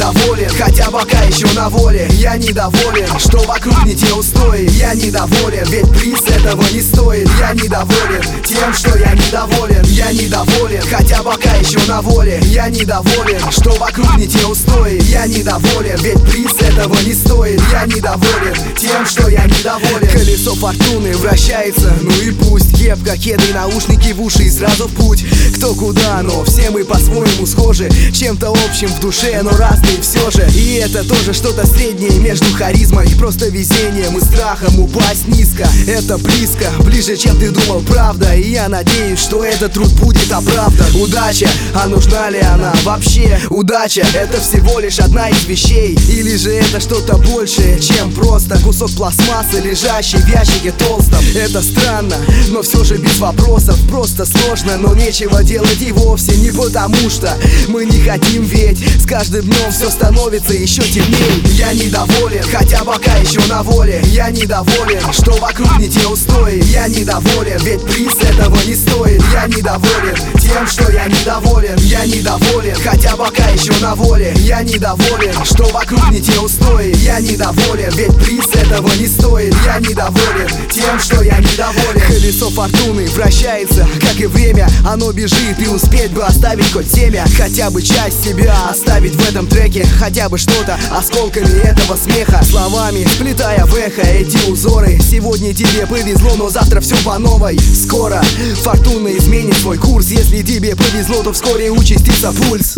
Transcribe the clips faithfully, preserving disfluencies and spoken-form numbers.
недоволен, хотя пока еще на воле. Я недоволен, что вокруг не те устои. Я недоволен, ведь приз этого не стоит. Я недоволен тем, что я недоволен. Я недоволен, хотя пока еще на воле. Я недоволен, что вокруг не те устои. Я недоволен, ведь приз этого не стоит. Я недоволен тем, что я недоволен. Колесо фортуны вращается, ну и пусть. Кепка, кеды, наушники в уши и сразу в путь. Кто куда, но все мы по-своему схожи. Чем-то общим в душе, но разные все же. И это тоже что-то среднее между харизмой и просто везением и страхом упасть низко. Это близко, ближе, чем ты думал, правда. И я надеюсь, что этот труд будет оправдан. Удача, а нужна ли она вообще? Удача — это всего лишь одна из вещей. Или же это что-то большее, чем просто кусок пластмассы, лежащий в ящике толстом. Это странно, но все же без вопросов. Просто сложно, но нечего делать и вовсе не потому, что мы не хотим, ведь с каждым днем все становится еще темнее. Я недоволен, хотя пока еще на воле. Я недоволен, что вокруг не те устои. Я недоволен, ведь приз этого не стоит. Я недоволен тем, что я недоволен. Я недоволен, хотя пока еще на воле. Я недоволен, что вокруг не те устои. Я недоволен, ведь приз этого не стоит. Я недоволен тем, что я недоволен. Колесо фортуны вращается, как и время. Оно бежит, и успеть бы оставить хоть семя. Хотя бы часть себя оставить в этом треке. Хотя бы что-то осколками этого смеха. Словами сплетая в эхо эти узоры. Сегодня тебе повезло, но завтра все по новой. Скоро фортуна изменит свой курс. Если тебе повезло, то вскоре участится пульс.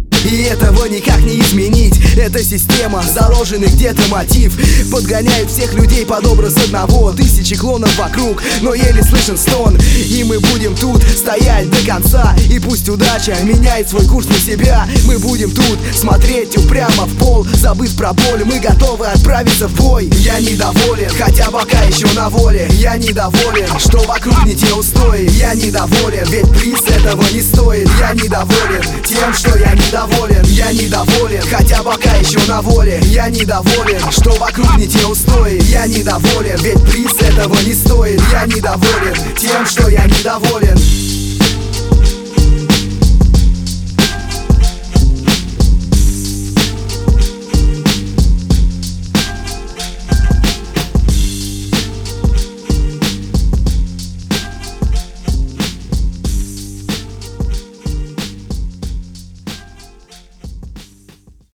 И этого никак не изменить. Эта система, заложенный где-то мотив, подгоняет всех людей под образ одного. Тысячи клонов вокруг, но еле слышен стон. И мы будем тут стоять до конца. И пусть удача меняет свой курс на себя, мы будем тут смотреть упрямо в пол. Забыв про боль, мы готовы отправиться в бой. Я недоволен, хотя пока еще на воле. Я недоволен, что вокруг не те устои. Я недоволен, ведь приз этого не стоит. Я недоволен тем, что я недоволен. Я недоволен, хотя пока еще на воле. Я недоволен, что вокруг не те устои. Я недоволен, ведь приз этого не стоит. Я недоволен тем, что я недоволен.